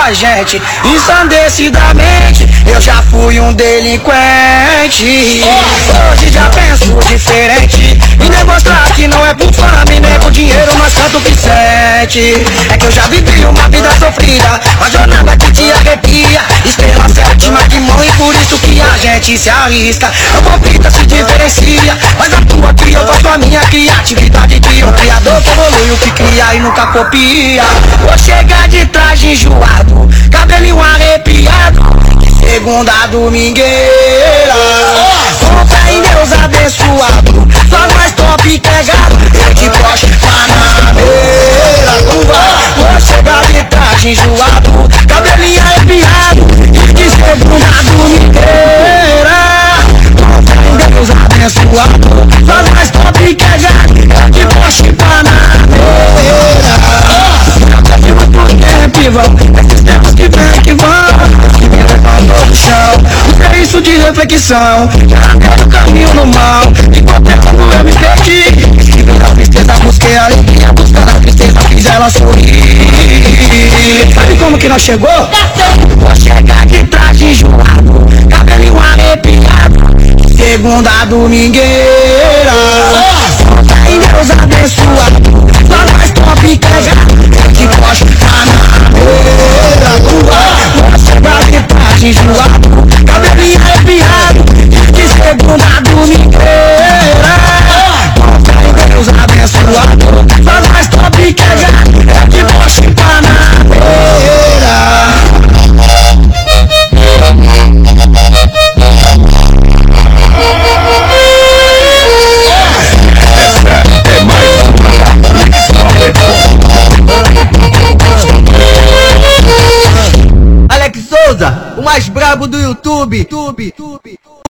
a gente ensandecidamente. Eu já fui um delinquente, hoje já penso diferente. E demonstrar que não é por fama nem por dinheiro, mas canto o que sente. É que eu já vivi uma vida sofrida, uma jornada que te arrepia. Estrela sétima de mão e por isso que a gente se arrisca. A palpita se diferencia, mas a tua cria, eu faço a minha criatividade de um criador que evolui o que cria e nunca copia. Vou chegar de traje enjoado, cabelinho arrepiado, segunda domingueira, com fé em Deus abençoado, só mais top que é gado, eu de Porsche Panameira. Vou chegar de traje enjoado, cabelinho arrepiado, de segunda domingueira, com fé em Deus abençoado, só mais top que é gado, eu de Porsche Panameira. Esses tempos que vem que vão, que me levantou do chão. O que é isso de reflexão? Já quero o caminho no mal. Enquanto tempo eu me perdi, estive na tristeza, busquei a alegria, buscando a tristeza, fiz ela sorrir. Sabe como que nós chegou? Vou chegar de traje enjoado, cabelinho arrepiado, segunda domingueira, conta em Deus abençoado, só mais top que é gado, de Porsche Panameira. Vou chegar de traje enjoado, cabelinho arrepiado, de segunda domingueira, conta em Deus abençoado, só mais top que é gado, de Porsche Panameira. Alex Souza, o mais brabo do YouTube.